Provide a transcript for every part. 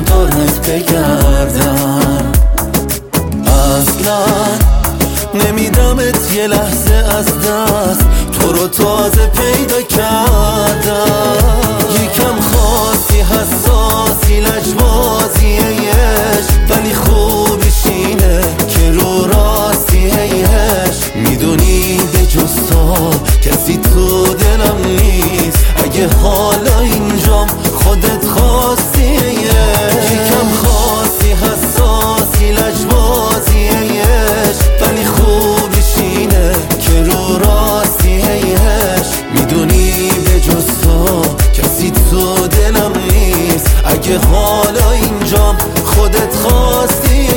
دورت بگردم. اصلا نمیدمت یه لحظه از دست، تو رو تازه پیدا کردم. یکم خاصی حساسی لجبازی عشق، ولی خوبیش اینه که رو راستی هیش. میدونی به جز تو کسی تو دلم نیست، اگه حالا اینجام خودت خواستی یکم خاصی حساسی لجبازی عشق، ولی خوبیش اینه که رو راستی هیش. میدونی به جز تو کسی تو دلم نیست، اگه حالا اینجام خودت خواستی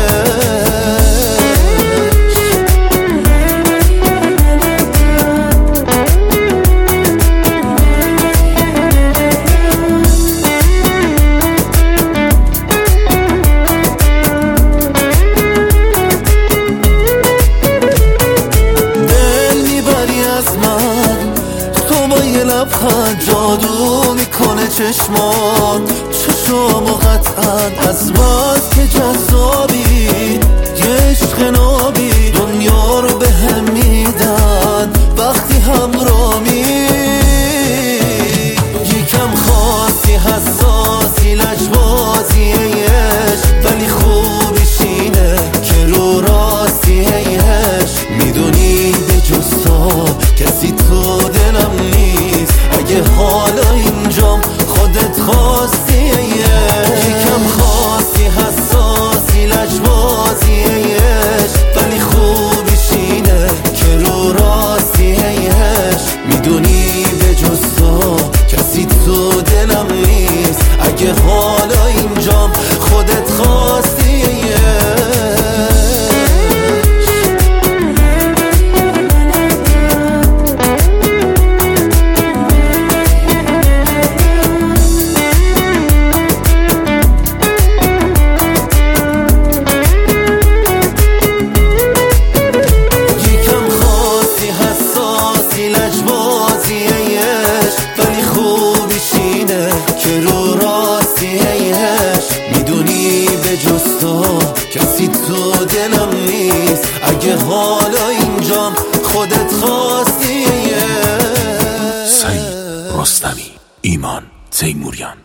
لبخند جادو میکنه چشمات، چشامو قطعا از بس که جذابی، یه عشق نابی دنیا رو به هم میدن وقتی همرامی. یکم خاصی حساسی لجبازی عشق، ولی خوبیش اینه که رو راستی هیش. میدونی به جز تو کسی تو دلم نیست، اگه حالا اینجام خودت خواستی یکم خاصی حساسی لجبازی عشق، ولی خوبیش اینه که رو راستی هیش. میدونی به جز تو کسی تو دلم نیست، اگه حالا اینجام خودت خواستی که رو راستی هیش. میدونی به جز تو کسی تو دلم نیست، اگه حالا اینجام خودت خواستی. سعید رستمی، ایمان تیموریان.